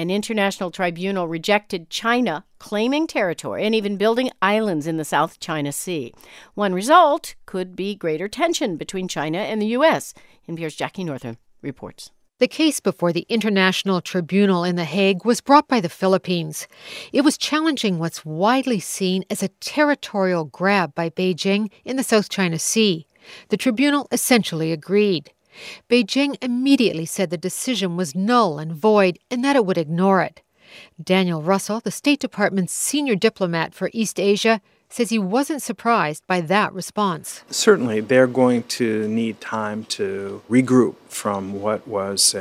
an international tribunal rejected China claiming territory and even building islands in the South China Sea. One result could be greater tension between China and the U.S. NPR's Jackie Northam reports. The case before the International Tribunal in The Hague was brought by the Philippines. It was challenging what's widely seen as a territorial grab by Beijing in the South China Sea. The tribunal essentially agreed. Beijing immediately said the decision was null and void and that it would ignore it. Daniel Russell, the State Department's senior diplomat for East Asia, says he wasn't surprised by that response. Certainly, they're going to need time to regroup from what was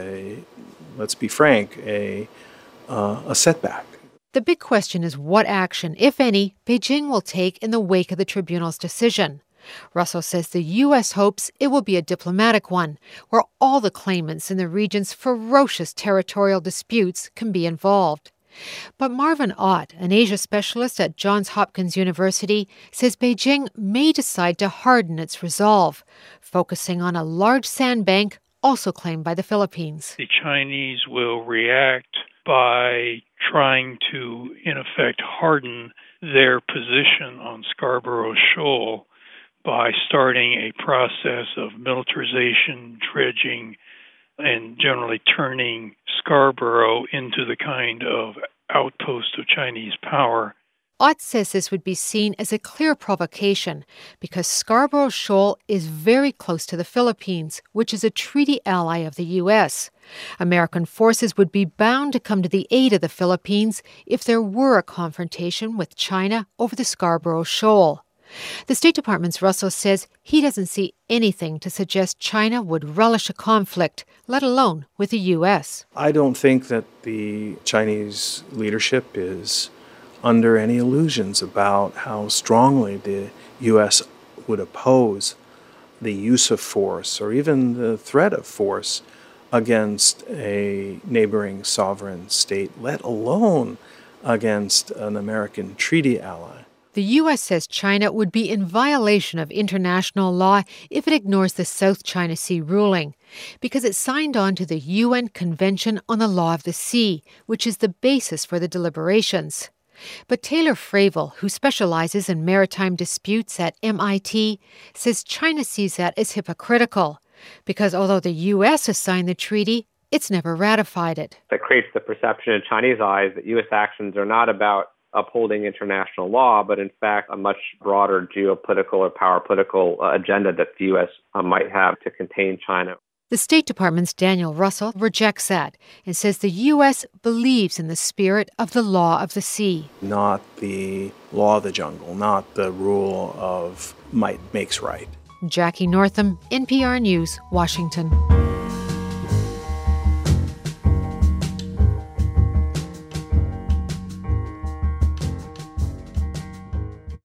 let's be frank, a setback. The big question is what action, if any, Beijing will take in the wake of the tribunal's decision. Russell says the U.S. hopes it will be a diplomatic one, where all the claimants in the region's ferocious territorial disputes can be involved. But Marvin Ott, an Asia specialist at Johns Hopkins University, says Beijing may decide to harden its resolve, focusing on a large sandbank also claimed by the Philippines. The Chinese will react by trying to, in effect, harden their position on Scarborough Shoal by starting a process of militarization, dredging, and generally turning Scarborough into the kind of outpost of Chinese power. Ott says this would be seen as a clear provocation because Scarborough Shoal is very close to the Philippines, which is a treaty ally of the U.S. American forces would be bound to come to the aid of the Philippines if there were a confrontation with China over the Scarborough Shoal. The State Department's Russell says he doesn't see anything to suggest China would relish a conflict, let alone with the U.S. I don't think that the Chinese leadership is under any illusions about how strongly the U.S. would oppose the use of force or even the threat of force against a neighboring sovereign state, let alone against an American treaty ally. The U.S. says China would be in violation of international law if it ignores the South China Sea ruling, because it signed on to the UN Convention on the Law of the Sea, which is the basis for the deliberations. But Taylor Fravel, who specializes in maritime disputes at MIT, says China sees that as hypocritical, because although the U.S. has signed the treaty, it's never ratified it. That creates the perception in Chinese eyes that U.S. actions are not about upholding international law, but in fact a much broader geopolitical or power political agenda that the U.S. might have to contain China. The State Department's Daniel Russell rejects that and says the U.S. believes in the spirit of the law of the sea. Not the law of the jungle, not the rule of might makes right. Jackie Northam, NPR News, Washington.